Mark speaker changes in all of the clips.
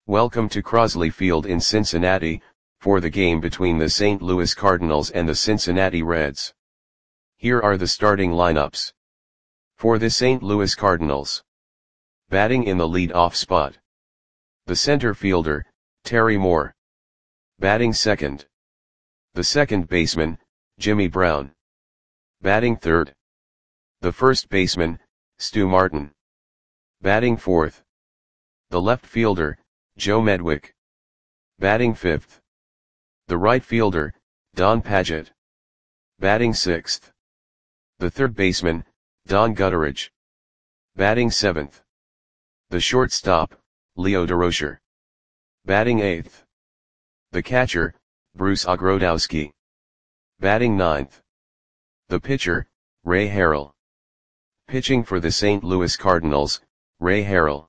Speaker 1: Welcome to Crosley Field in Cincinnati, for the game between the St. Louis Cardinals and the Cincinnati Reds. Here are the starting lineups. For the St. Louis Cardinals. Batting in the lead-off spot. The center fielder, Terry Moore. Batting second. The second baseman, Jimmy Brown. Batting third. The first baseman, Stu Martin. Batting fourth. The left fielder, Joe Medwick. Batting fifth. The right fielder, Don Padgett. Batting sixth. The third baseman, Don Gutteridge. Batting seventh. The shortstop, Leo Durocher. Batting eighth. The catcher, Bruce Ogrodzowski. Batting ninth. The pitcher, Ray Harrell. Pitching for the St. Louis Cardinals, Ray Harrell.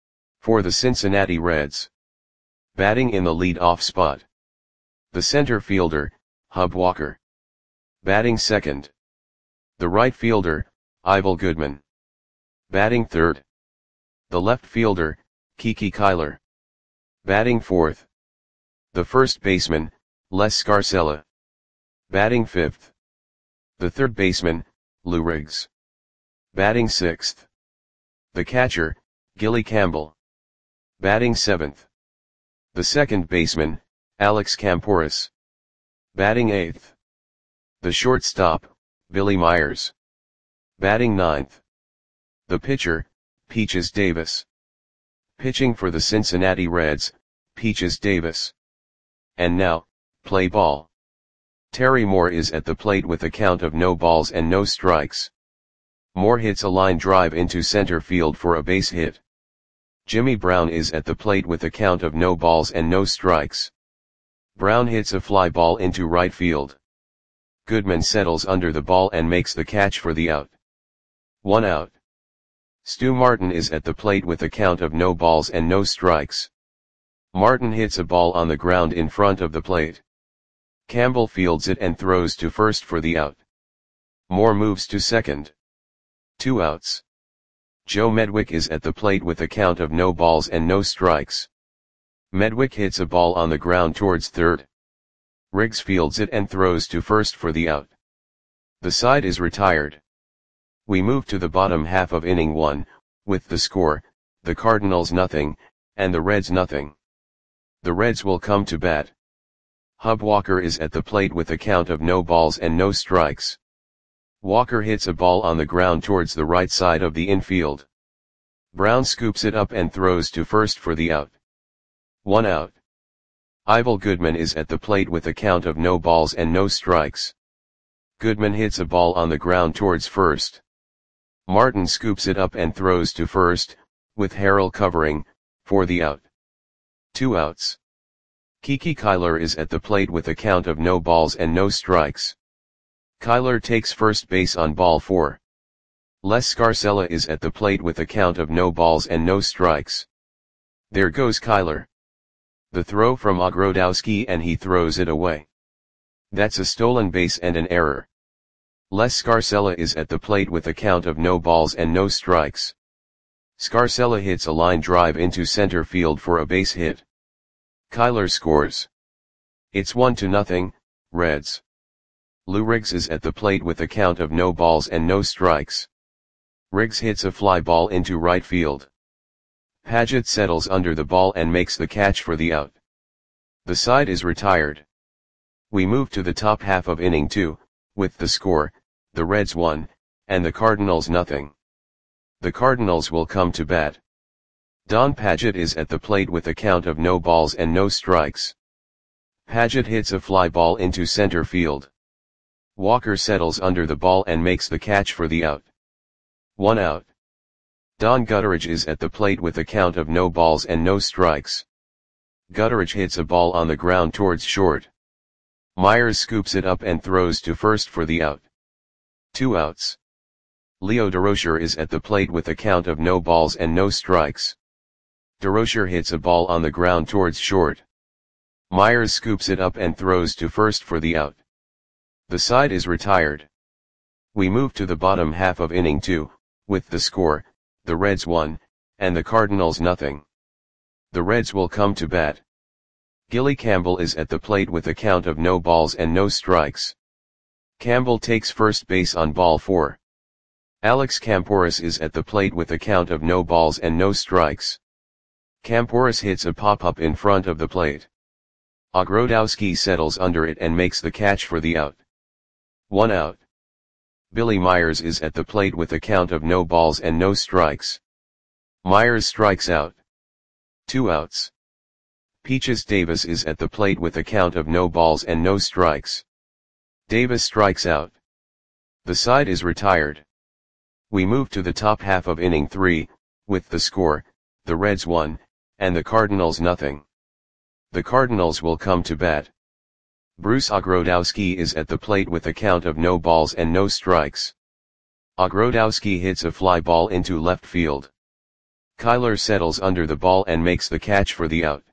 Speaker 1: For the Cincinnati Reds. Batting in the lead-off spot. The center fielder, Hub Walker. Batting second. The right fielder, Ivel Goodman. Batting third. The left fielder, Kiki Kyler. Batting fourth. The first baseman, Les Scarcella. Batting fifth. The third baseman, Lou Riggs. Batting sixth. The catcher, Gilly Campbell. Batting seventh. The second baseman, Alex Camporis. Batting eighth. The shortstop, Billy Myers. Batting ninth. The pitcher, Peaches Davis. Pitching for the Cincinnati Reds, Peaches Davis. And now, play ball. Terry Moore is at the plate with a count of no balls and no strikes. Moore hits a line drive into center field for a base hit. Jimmy Brown is at the plate with a count of no balls and no strikes. Brown hits a fly ball into right field. Goodman settles under the ball and makes the catch for the out. 1 out. Stu Martin is at the plate with a count of no balls and no strikes. Martin hits a ball on the ground in front of the plate. Campbell fields it and throws to first for the out. Moore moves to second. 2 outs. Joe Medwick is at the plate with a count of no balls and no strikes. Medwick hits a ball on the ground towards third. Riggs fields it and throws to first for the out. The side is retired. We move to the bottom half of inning 1, with the score, the Cardinals nothing, and the Reds nothing. The Reds will come to bat. Hub Walker is at the plate with a count of no balls and no strikes. Walker hits a ball on the ground towards the right side of the infield. Brown scoops it up and throws to first for the out. 1 out. Ivel Goodman is at the plate with a count of no balls and no strikes. Goodman hits a ball on the ground towards first. Martin scoops it up and throws to first, with Harrell covering, for the out. 2 outs. Kiki Kyler is at the plate with a count of no balls and no strikes. Kyler takes first base on ball 4. Les Scarcella is at the plate with a count of no balls and no strikes. There goes Kyler. The throw from Ogrodzowski and he throws it away. That's a stolen base and an error. Les Scarcella is at the plate with a count of no balls and no strikes. Scarcella hits a line drive into center field for a base hit. Kyler scores. It's 1-0, Reds. Lou Riggs is at the plate with a count of no balls and no strikes. Riggs hits a fly ball into right field. Padgett settles under the ball and makes the catch for the out. The side is retired. We move to the top half of inning 2, with the score, the Reds 1, and the Cardinals nothing. The Cardinals will come to bat. Don Padgett is at the plate with a count of no balls and no strikes. Padgett hits a fly ball into center field. Walker settles under the ball and makes the catch for the out. 1 out. Don Gutteridge is at the plate with a count of no balls and no strikes. Gutteridge hits a ball on the ground towards short. Myers scoops it up and throws to first for the out. 2 outs. Leo Durocher is at the plate with a count of no balls and no strikes. Durocher hits a ball on the ground towards short. Myers scoops it up and throws to first for the out. The side is retired. We move to the bottom half of inning 2, with the score, the Reds 1, and the Cardinals nothing. The Reds will come to bat. Gilly Campbell is at the plate with a count of no balls and no strikes. Campbell takes first base on ball 4. Alex Campouris is at the plate with a count of no balls and no strikes. Campouris hits a pop-up in front of the plate. Ogrodowski settles under it and makes the catch for the out. 1 out. Billy Myers is at the plate with a count of no balls and no strikes. Myers strikes out. 2 outs. Peaches Davis is at the plate with a count of no balls and no strikes. Davis strikes out. The side is retired. We move to the top half of inning 3, with the score, the Reds 1, and the Cardinals nothing. The Cardinals will come to bat. Bruce Ogrodowski is at the plate with a count of no balls and no strikes. Ogrodowski hits a fly ball into left field. Kyler settles under the ball and makes the catch for the out.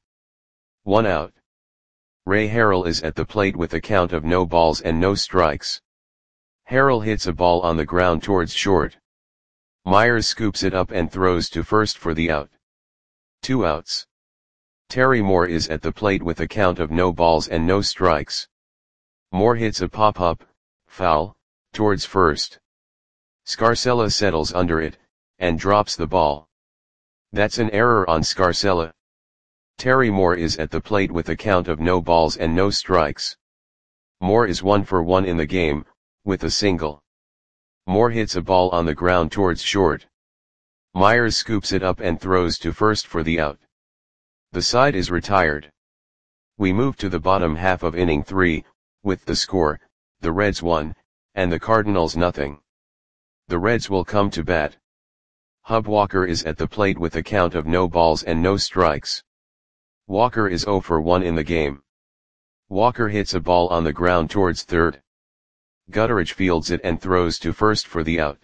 Speaker 1: 1 out. Ray Harrell is at the plate with a count of no balls and no strikes. Harrell hits a ball on the ground towards short. Myers scoops it up and throws to first for the out. 2 outs. Terry Moore is at the plate with a count of no balls and no strikes. Moore hits a pop-up, foul, towards first. Scarcella settles under it, and drops the ball. That's an error on Scarcella. Terry Moore is at the plate with a count of no balls and no strikes. Moore is 1 for 1 in the game, with a single. Moore hits a ball on the ground towards short. Myers scoops it up and throws to first for the out. The side is retired. We move to the bottom half of inning 3, with the score, the Reds 1, and the Cardinals nothing. The Reds will come to bat. Hub Walker is at the plate with a count of no balls and no strikes. Walker is 0 for 1 in the game. Walker hits a ball on the ground towards third. Gutteridge fields it and throws to first for the out.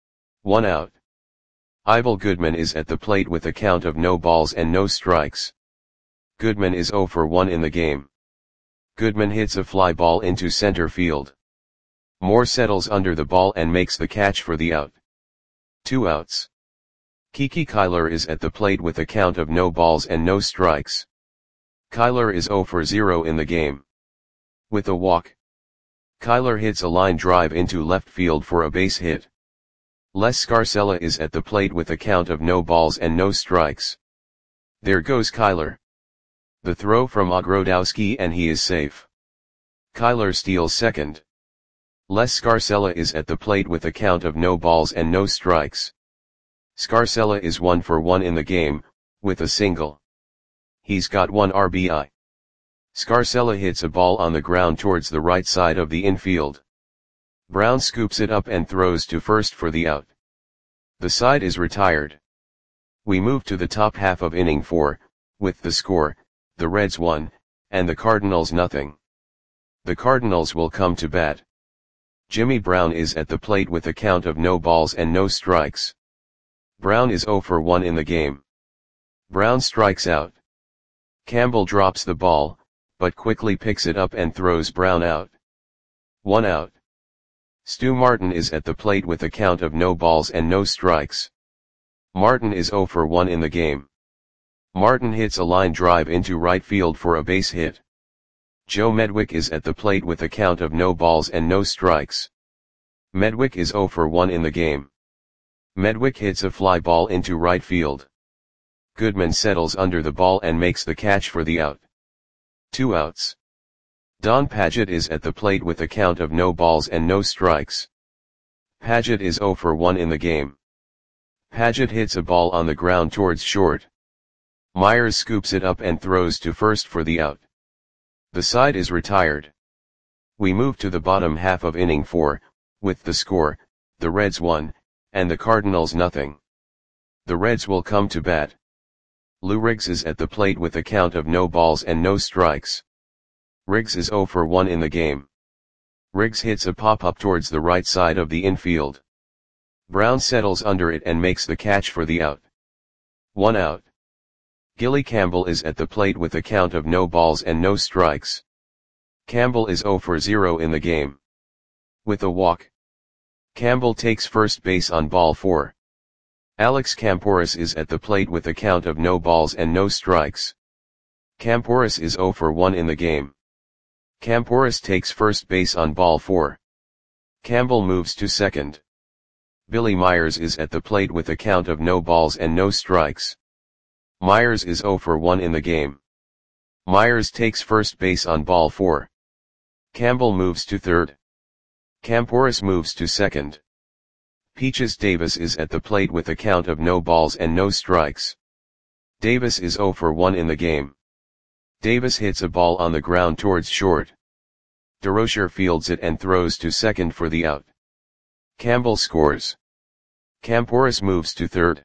Speaker 1: 1 out. Ivel Goodman is at the plate with a count of no balls and no strikes. Goodman is 0 for 1 in the game. Goodman hits a fly ball into center field. Moore settles under the ball and makes the catch for the out. 2 outs. Kiki Kyler is at the plate with a count of no balls and no strikes. Kyler is 0 for 0 in the game. With a walk. Kyler hits a line drive into left field for a base hit. Les Scarcella is at the plate with a count of no balls and no strikes. There goes Kyler. The throw from Ogrodowski and he is safe. Kyler steals second. Les Scarcella is at the plate with a count of no balls and no strikes. Scarcella is 1 for 1 in the game, with a single. He's got 1 RBI. Scarcella hits a ball on the ground towards the right side of the infield. Brown scoops it up and throws to first for the out. The side is retired. We move to the top half of inning 4, with the score, the Reds 1, and the Cardinals nothing. The Cardinals will come to bat. Jimmy Brown is at the plate with a count of no balls and no strikes. Brown is 0 for 1 in the game. Brown strikes out. Campbell drops the ball, but quickly picks it up and throws Brown out. 1 out. Stu Martin is at the plate with a count of no balls and no strikes. Martin is 0 for 1 in the game. Martin hits a line drive into right field for a base hit. Joe Medwick is at the plate with a count of no balls and no strikes. Medwick is 0 for 1 in the game. Medwick hits a fly ball into right field. Goodman settles under the ball and makes the catch for the out. 2 outs. Don Padgett is at the plate with a count of no balls and no strikes. Padgett is 0 for 1 in the game. Padgett hits a ball on the ground towards short. Myers scoops it up and throws to first for the out. The side is retired. We move to the bottom half of inning 4, with the score, the Reds 1, and the Cardinals nothing. The Reds will come to bat. Lou Riggs is at the plate with a count of no balls and no strikes. Riggs is 0 for 1 in the game. Riggs hits a pop-up towards the right side of the infield. Brown settles under it and makes the catch for the out. 1 out. Gilly Campbell is at the plate with a count of no balls and no strikes. Campbell is 0 for 0 in the game. With a walk. Campbell takes first base on ball 4. Alex Campouris is at the plate with a count of no balls and no strikes. Campouris is 0 for 1 in the game. Campouris takes first base on ball 4. Campbell moves to second. Billy Myers is at the plate with a count of no balls and no strikes. Myers is 0 for 1 in the game. Myers takes first base on ball 4. Campbell moves to third. Campouris moves to second. Peaches Davis is at the plate with a count of no balls and no strikes. Davis is 0 for 1 in the game. Davis hits a ball on the ground towards short. DeRocher fields it and throws to second for the out. Campbell scores. Campouris moves to third.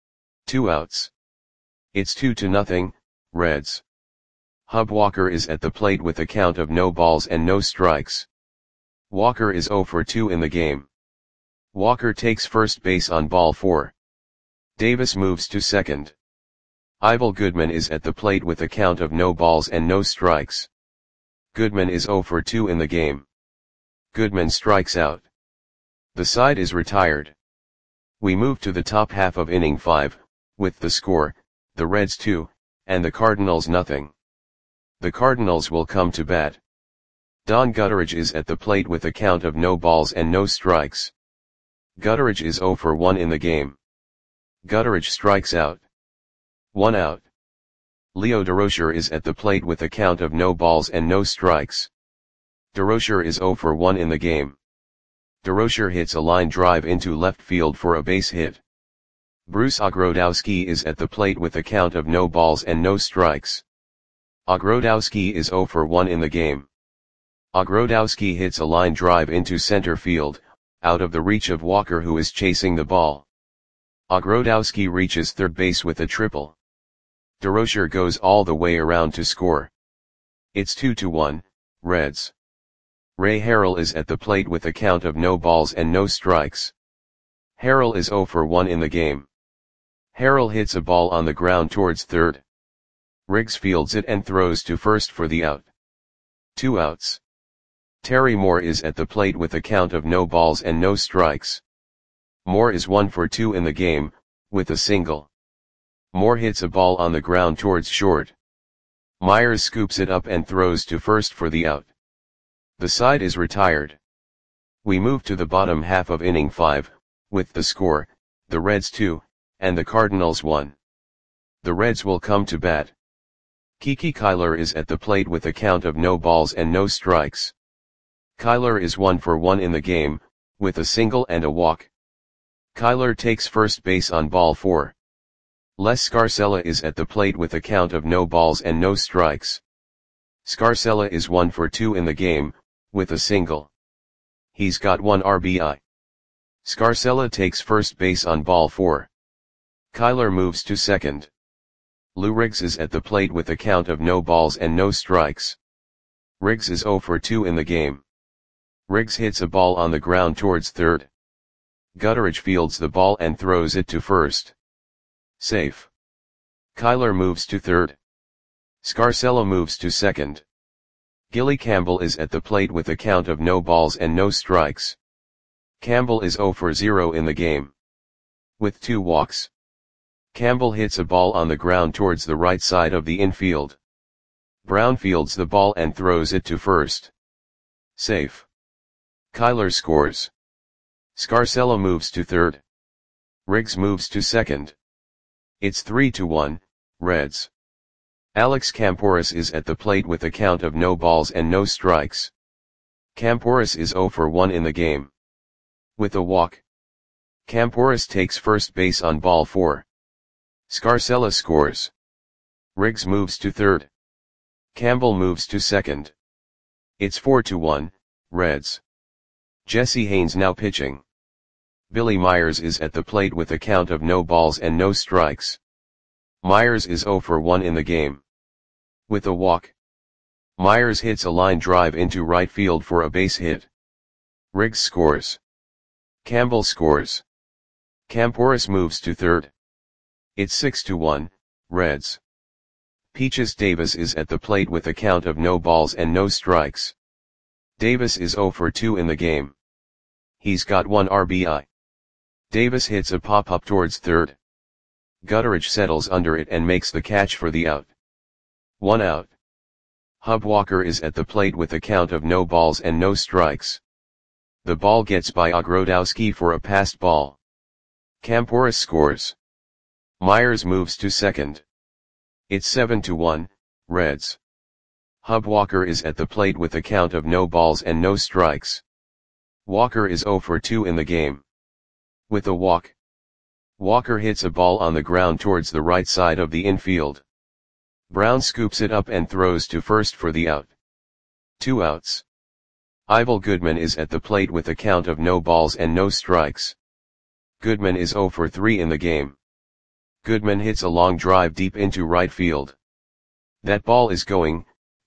Speaker 1: 2 outs. It's 2-0, Reds. Hub Walker is at the plate with a count of no balls and no strikes. Walker is 0 for 2 in the game. Walker takes first base on ball 4. Davis moves to second. Ivel Goodman is at the plate with a count of no balls and no strikes. Goodman is 0 for 2 in the game. Goodman strikes out. The side is retired. We move to the top half of inning 5, with the score, the Reds 2, and the Cardinals nothing. The Cardinals will come to bat. Don Gutteridge is at the plate with a count of no balls and no strikes. Gutteridge is 0 for 1 in the game. Gutteridge strikes out. 1 out. Leo DeRocher is at the plate with a count of no balls and no strikes. DeRocher is 0 for 1 in the game. DeRocher hits a line drive into left field for a base hit. Bruce Ogrodowski is at the plate with a count of no balls and no strikes. Ogrodowski is 0 for 1 in the game. Ogrodowski hits a line drive into center field, out of the reach of Walker who is chasing the ball. Ogrodowski reaches third base with a triple. DeRocher goes all the way around to score. It's 2-1, Reds. Ray Harrell is at the plate with a count of no balls and no strikes. Harrell is 0 for 1 in the game. Harrell hits a ball on the ground towards third. Riggs fields it and throws to first for the out. 2 outs. Terry Moore is at the plate with a count of no balls and no strikes. Moore is 1 for 2 in the game, with a single. Moore hits a ball on the ground towards short. Myers scoops it up and throws to first for the out. The side is retired. We move to the bottom half of inning 5, with the score, the Reds 2, and the Cardinals 1. The Reds will come to bat. Kiki Kyler is at the plate with a count of no balls and no strikes. Kyler is 1 for 1 in the game, with a single and a walk. Kyler takes first base on ball 4. Les Scarcella is at the plate with a count of no balls and no strikes. Scarcella is 1 for 2 in the game, with a single. He's got 1 RBI. Scarcella takes first base on ball 4. Kyler moves to second. Lou Riggs is at the plate with a count of no balls and no strikes. Riggs is 0 for 2 in the game. Riggs hits a ball on the ground towards third. Gutteridge fields the ball and throws it to first. Safe. Kyler moves to third. Scarcella moves to second. Gilly Campbell is at the plate with a count of no balls and no strikes. Campbell is 0 for 0 in the game. With 2 walks. Campbell hits a ball on the ground towards the right side of the infield. Brown fields the ball and throws it to first. Safe. Kyler scores. Scarcella moves to third. Riggs moves to second. It's 3-1, Reds. Alex Campouris is at the plate with a count of no balls and no strikes. Campouris is 0 for 1 in the game. With a walk. Campouris takes first base on ball 4. Scarcella scores. Riggs moves to third. Campbell moves to second. It's 4-1, Reds. Jesse Haynes now pitching. Billy Myers is at the plate with a count of no balls and no strikes. Myers is 0 for 1 in the game. With a walk. Myers hits a line drive into right field for a base hit. Riggs scores. Campbell scores. Campouris moves to third. It's 6-1, Reds. Peaches Davis is at the plate with a count of no balls and no strikes. Davis is 0 for 2 in the game. He's got 1 RBI. Davis hits a pop-up towards third. Gutteridge settles under it and makes the catch for the out. 1 out. Hub Walker is at the plate with a count of no balls and no strikes. The ball gets by Ogrodowski for a passed ball. Kamporis scores. Myers moves to second. It's 7-1, Reds. Hub Walker is at the plate with a count of no balls and no strikes. Walker is 0 for 2 in the game. With a walk, Walker hits a ball on the ground towards the right side of the infield. Brown scoops it up and throws to first for the out. 2 outs. Ivel Goodman is at the plate with a count of no balls and no strikes. Goodman is 0 for 3 in the game. Goodman hits a long drive deep into right field. That ball is gone.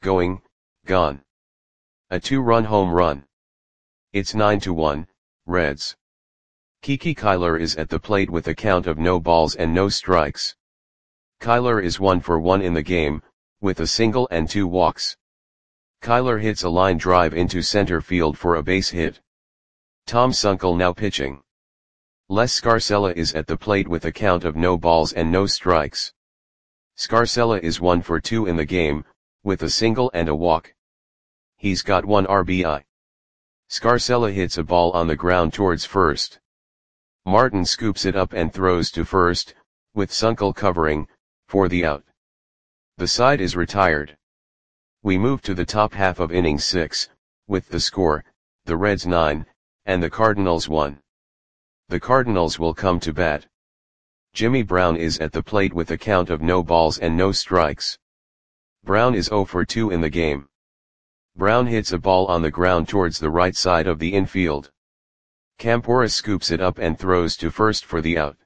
Speaker 1: A 2-run home run. It's 9-1, Reds. Kiki Kyler is at the plate with a count of no balls and no strikes. Kyler is 1 for 1 in the game, with a single and 2 walks. Kyler hits a line drive into center field for a base hit. Tom Sunkel now pitching. Les Scarcella is at the plate with a count of no balls and no strikes. Scarcella is 1 for 2 in the game, with a single and a walk. He's got 1 RBI. Scarcella hits a ball on the ground towards first. Martin scoops it up and throws to first, with Sunkel covering, for the out. The side is retired. We move to the top half of inning 6, with the score, the Reds 9, and the Cardinals 1. The Cardinals will come to bat. Jimmy Brown is at the plate with a count of no balls and no strikes. Brown is 0 for 2 in the game. Brown hits a ball on the ground towards the right side of the infield. Kamporis scoops it up and throws to first for the out.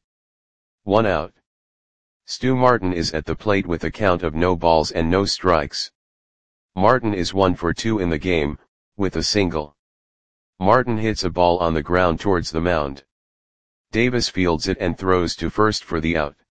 Speaker 1: 1 out. Stu Martin is at the plate with a count of no balls and no strikes. Martin is 1 for 2 in the game, with a single. Martin hits a ball on the ground towards the mound. Davis fields it and throws to first for the out.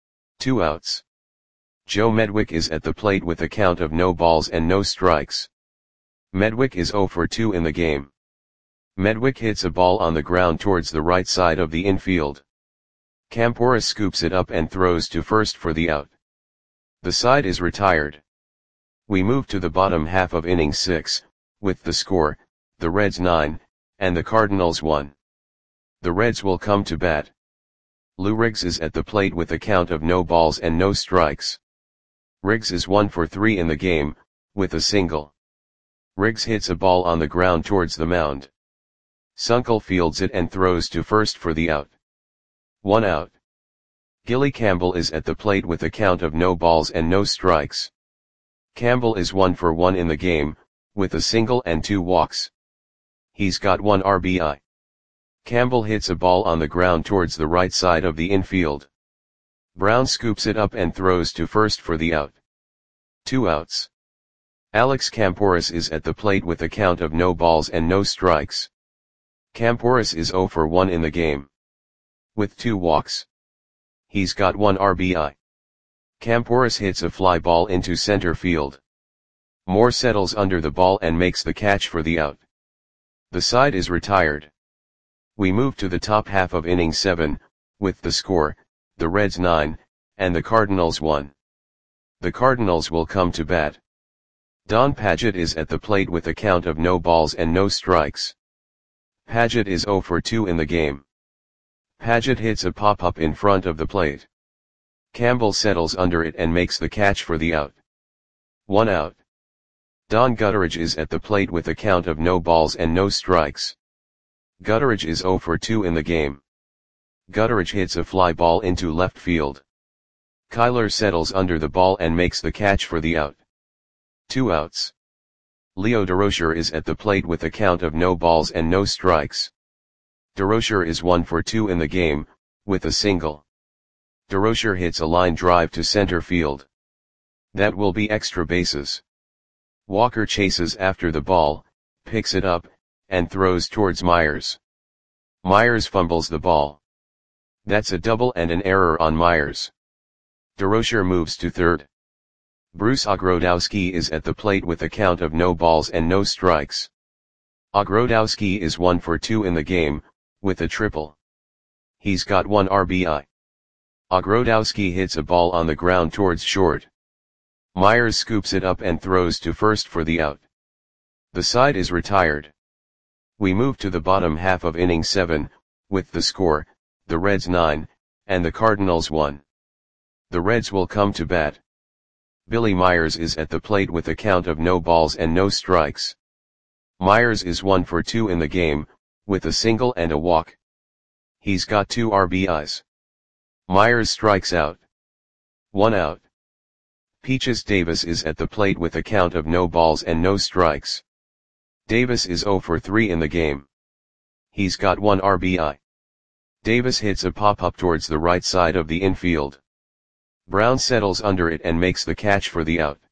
Speaker 1: 2 outs. Joe Medwick is at the plate with a count of no balls and no strikes. Medwick is 0 for 2 in the game. Medwick hits a ball on the ground towards the right side of the infield. Kamporis scoops it up and throws to first for the out. The side is retired. We move to the bottom half of inning 6, with the score, the Reds 9, and the Cardinals 1. The Reds will come to bat. Lou Riggs is at the plate with a count of no balls and no strikes. Riggs is 1 for 3 in the game, with a single. Riggs hits a ball on the ground towards the mound. Sunkel fields it and throws to first for the out. 1 out. Gilly Campbell is at the plate with a count of no balls and no strikes. Campbell is 1 for 1 in the game, with a single and 2 walks. He's got 1 RBI. Campbell hits a ball on the ground towards the right side of the infield. Brown scoops it up and throws to first for the out. 2 outs. Alex Kamporis is at the plate with a count of no balls and no strikes. Kamporis is 0 for 1 in the game. With 2 walks. He's got 1 RBI. Kamporis hits a fly ball into center field. Moore settles under the ball and makes the catch for the out. The side is retired. We move to the top half of inning 7, with the score, the Reds 9, and the Cardinals 1. The Cardinals will come to bat. Don Padgett is at the plate with a count of no balls and no strikes. Padgett is 0 for 2 in the game. Padgett hits a pop-up in front of the plate. Campbell settles under it and makes the catch for the out. 1 out. Don Gutteridge is at the plate with a count of no balls and no strikes. Gutteridge is 0 for 2 in the game. Gutteridge hits a fly ball into left field. Kyler settles under the ball and makes the catch for the out. 2 outs. Leo Durocher is at the plate with a count of no balls and no strikes. Durocher is 1 for 2 in the game, with a single. Durocher hits a line drive to center field. That will be extra bases. Walker chases after the ball, picks it up, and throws towards Myers. Myers fumbles the ball. That's a double and an error on Myers. Durocher moves to third. Bruce Ogrodowski is at the plate with a count of no balls and no strikes. Ogrodowski is 1 for 2 in the game, with a triple. He's got 1 RBI. Ogrodowski hits a ball on the ground towards short. Myers scoops it up and throws to first for the out. The side is retired. We move to the bottom half of inning 7, with the score, the Reds 9, and the Cardinals 1. The Reds will come to bat. Billy Myers is at the plate with a count of no balls and no strikes. Myers is 1 for 2 in the game, with a single and a walk. He's got 2 RBIs. Myers strikes out. 1 out. Peaches Davis is at the plate with a count of no balls and no strikes. Davis is 0 for 3 in the game. He's got 1 RBI. Davis hits a pop-up towards the right side of the infield. Brown settles under it and makes the catch for the out.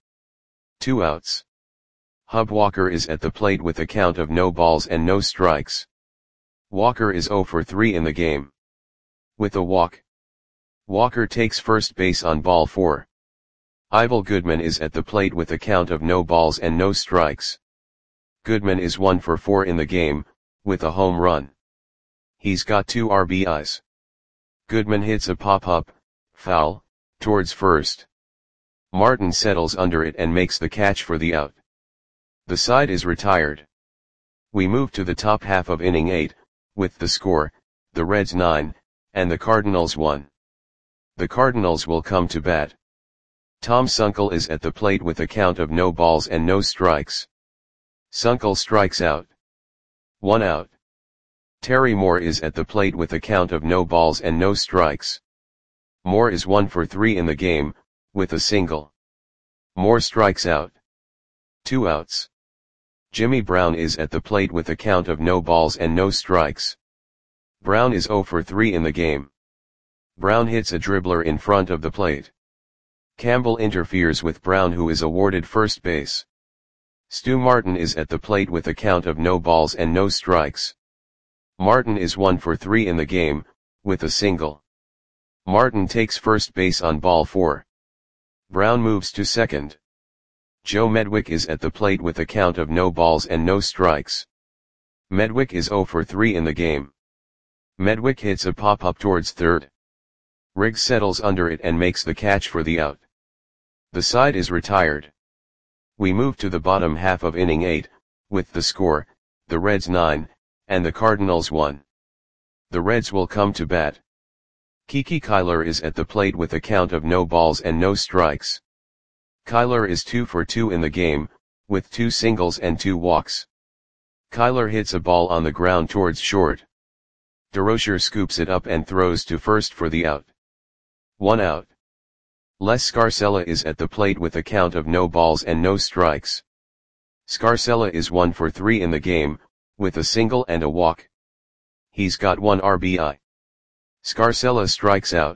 Speaker 1: 2 outs. Hub Walker is at the plate with a count of no balls and no strikes. Walker is 0 for 3 in the game. With a walk. Walker takes first base on ball 4. Ivel Goodman is at the plate with a count of no balls and no strikes. Goodman is 1 for 4 in the game, with a home run. He's got 2 RBIs. Goodman hits a pop-up, foul, towards first. Martin settles under it and makes the catch for the out. The side is retired. We move to the top half of inning 8, with the score, the Reds 9, and the Cardinals 1. The Cardinals will come to bat. Tom Sunkel is at the plate with a count of no balls and no strikes. Sunkel strikes out. 1 out. Terry Moore is at the plate with a count of no balls and no strikes. Moore is 1 for 3 in the game, with a single. Moore strikes out. 2 outs. Jimmy Brown is at the plate with a count of no balls and no strikes. Brown is 0 for 3 in the game. Brown hits a dribbler in front of the plate. Campbell interferes with Brown, who is awarded first base. Stu Martin is at the plate with a count of no balls and no strikes. Martin is 1 for 3 in the game, with a single. Martin takes first base on ball 4. Brown moves to second. Joe Medwick is at the plate with a count of no balls and no strikes. Medwick is 0 for 3 in the game. Medwick hits a pop-up towards third. Riggs settles under it and makes the catch for the out. The side is retired. We move to the bottom half of inning 8, with the score, the Reds 9, and the Cardinals 1. The Reds will come to bat. Kiki Kyler is at the plate with a count of no balls and no strikes. Kyler is 2 for 2 in the game, with 2 singles and 2 walks. Kyler hits a ball on the ground towards short. DeRocher scoops it up and throws to first for the out. 1 out. Les Scarcella is at the plate with a count of no balls and no strikes. Scarcella is 1 for 3 in the game, with a single and a walk. He's got 1 RBI. Scarcella strikes out.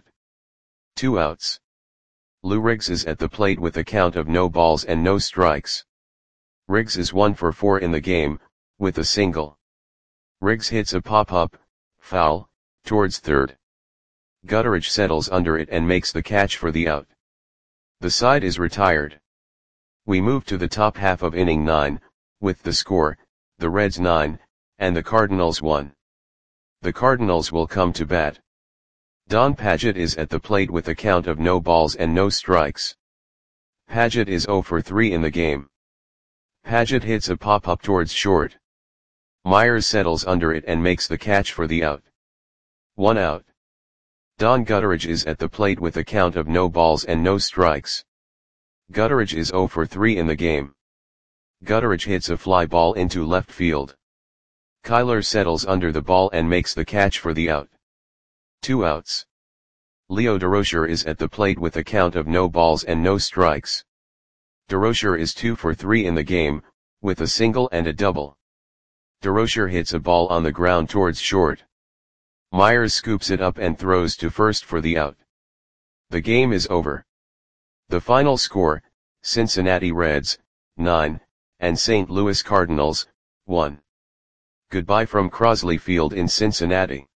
Speaker 1: 2 outs. Lou Riggs is at the plate with a count of no balls and no strikes. Riggs is 1 for 4 in the game, with a single. Riggs hits a pop-up, foul, towards third. Gutteridge settles under it and makes the catch for the out. The side is retired. We move to the top half of inning 9, with the score, the Reds 9, and the Cardinals 1. The Cardinals will come to bat. Don Padgett is at the plate with a count of no balls and no strikes. Padgett is 0 for 3 in the game. Padgett hits a pop-up towards short. Myers settles under it and makes the catch for the out. 1 out. Don Gutteridge is at the plate with a count of no balls and no strikes. Gutteridge is 0 for 3 in the game. Gutteridge hits a fly ball into left field. Kyler settles under the ball and makes the catch for the out. 2 outs. Leo DeRocher is at the plate with a count of no balls and no strikes. DeRocher is 2 for 3 in the game, with a single and a double. DeRocher hits a ball on the ground towards short. Myers scoops it up and throws to first for the out. The game is over. The final score, Cincinnati Reds, 9, and St. Louis Cardinals, 1. Goodbye from Crosley Field in Cincinnati.